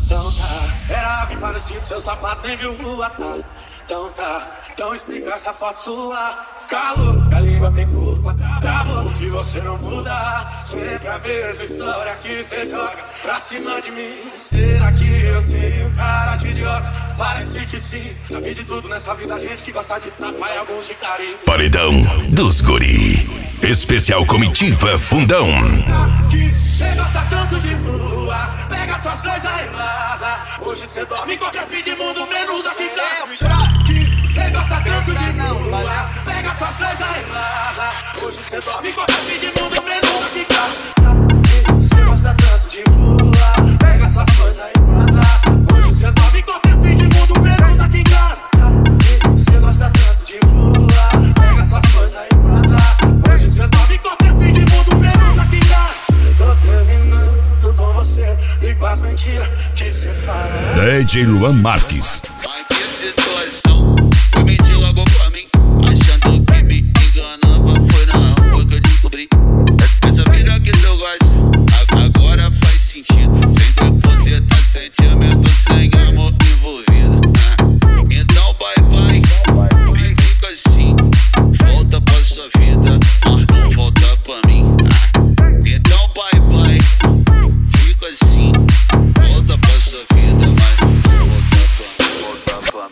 Então tá, era algo parecido, seu sapato nem viu rua, tá? Então tá, então explica essa foto sua. Calo, a língua tem culpa, bravo, que você não muda. Sempre a mesma história que você joga pra cima de mim. Será que eu tenho cara de idiota? Parece que sim, já vi de tudo nessa vida, gente que gosta de tapar e alguns de carinho. Paredão dos Guri, especial comitiva Fundão. Que cê gosta tanto de rua, pega suas coisas e vaza. Hoje cê dorme em qualquer fim de mundo, menos aqui em casa. Que cê gosta tanto de rua, pega suas coisas e vaza. Hoje cê dorme em qualquer fim de mundo, menos aqui em casa. Que cê gosta tanto de rua, pega suas coisas e vaza. Hoje cê dorme em qualquer fim de mundo, menos aqui em casa. Que cê gosta tanto de rua, pega suas coisas e vaza. Hoje cê dorme em qualquer fim de mundo, menos aqui em casa. Tô terminando com você e com as mentiras que cê fala. DJ Luan Marques. Mas que situação, foi mentir logo pra mim, achando que me enganava. Foi na rua que eu descobri essa vida que eu gosto, agora faz sentido. Sem depositar sentimento, sem amor envolvido. Então bye bye, fica assim, volta pra sua vida, mas não volta pra mim. Então bye bye, fica assim, volta pra sua vida, mas não volta pra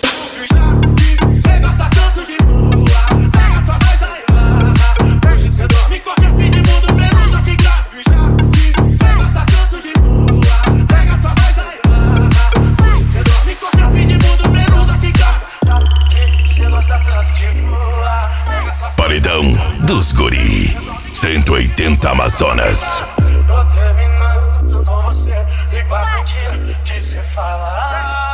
mim. Cê gosta tanto de rua, pega suas coisas e vaza. Hoje cê dorme em qualquer fim de mundo, menos aqui em casa. Cê gosta tanto de rua, pega suas coisas e vaza. Hoje cê dorme em qualquer fim de mundo, menos aqui em casa. Cê gosta tanto de rua, pega suas coisas. Paredão dos Guri, 180 Amazonas. Tô terminando com você e com as mentiras que cê fala.